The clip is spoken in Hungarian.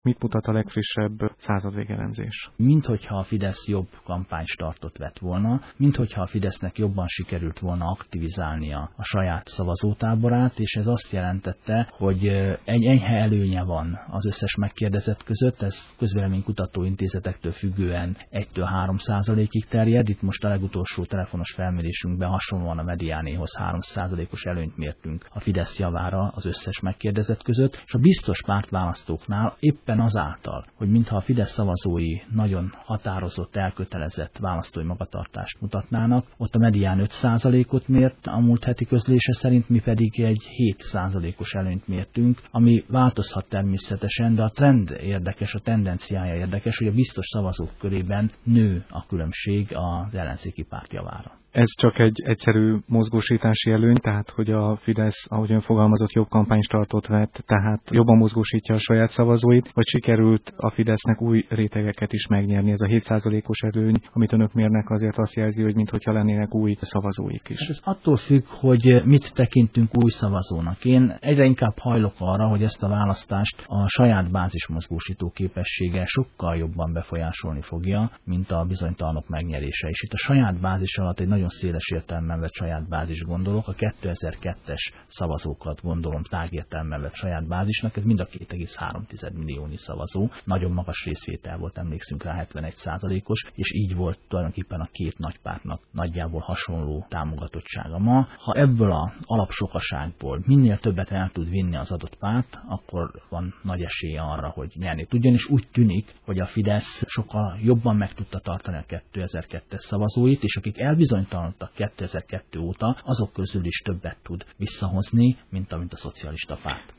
Mit mutat a legfrissebb századvégelemzés? Minthogyha a Fidesz jobb kampánystartot vett volna, minthogyha a Fidesznek jobban sikerült volna aktivizálnia a saját szavazótáborát, és ez azt jelentette, hogy egy enyhe előnye van az összes megkérdezett között, ez közvéleménykutató intézetektől függően 1-3%-ig terjed. Itt most a legutolsó telefonos felmérésünkben hasonlóan a Mediánéhoz 3%-os előnyt mértünk a Fidesz javára az összes megkérdezett között, és a biztos pártválasztóknál éppen azáltal, hogy mintha a Fidesz szavazói nagyon határozott, elkötelezett választói magatartást mutatnának, ott a Medián 5%-ot mért a múlt heti közlése szerint, mi pedig egy 7%-os előnyt mértünk, ami változhat természetesen, de a trend érdekes, a tendenciája érdekes, hogy a biztos szavazók körében nő a különbség az ellenzéki párt javára. Ez csak egy egyszerű mozgósítási előny, tehát hogy a Fidesz, ahogy ön fogalmazott, jobb kampánystartot vett, tehát jobban mozgósítja a saját szavazóit, vagy sikerült a Fidesznek új rétegeket is megnyerni? Ez a 7%-os előny, amit önök mérnek, azért azt jelzi, hogy minthogyha lennének új szavazóik is. Ez attól függ, hogy mit tekintünk új szavazónak. Én egyre inkább hajlok arra, hogy ezt a választást a saját bázismozgósító képessége sokkal jobban befolyásolni fogja, mint a bizonytalanok megnyerése. És itt a saját bázis alatt egy nagyon széles értelemben vett saját bázis gondolok, a 2002-es szavazókat gondolom tágértelemben vett saját bázisnak, ez mind a 2,3 milliónyi szavazó, nagyon magas részvétel volt, emlékszünk rá, 71%-os, és így volt tulajdonképpen a két nagypártnak nagyjából hasonló támogatottsága. Ma, ha ebből az alapsokaságból minél többet el tud vinni az adott párt, akkor van nagy esélye arra, hogy nyerni tudjon, és úgy tűnik, hogy a Fidesz sokkal jobban meg tudta tartani a 2002-es szavazóit, és akik elbizonytalanodtak 2002 óta, azok közül is többet tud visszahozni, mint a szocialista párt.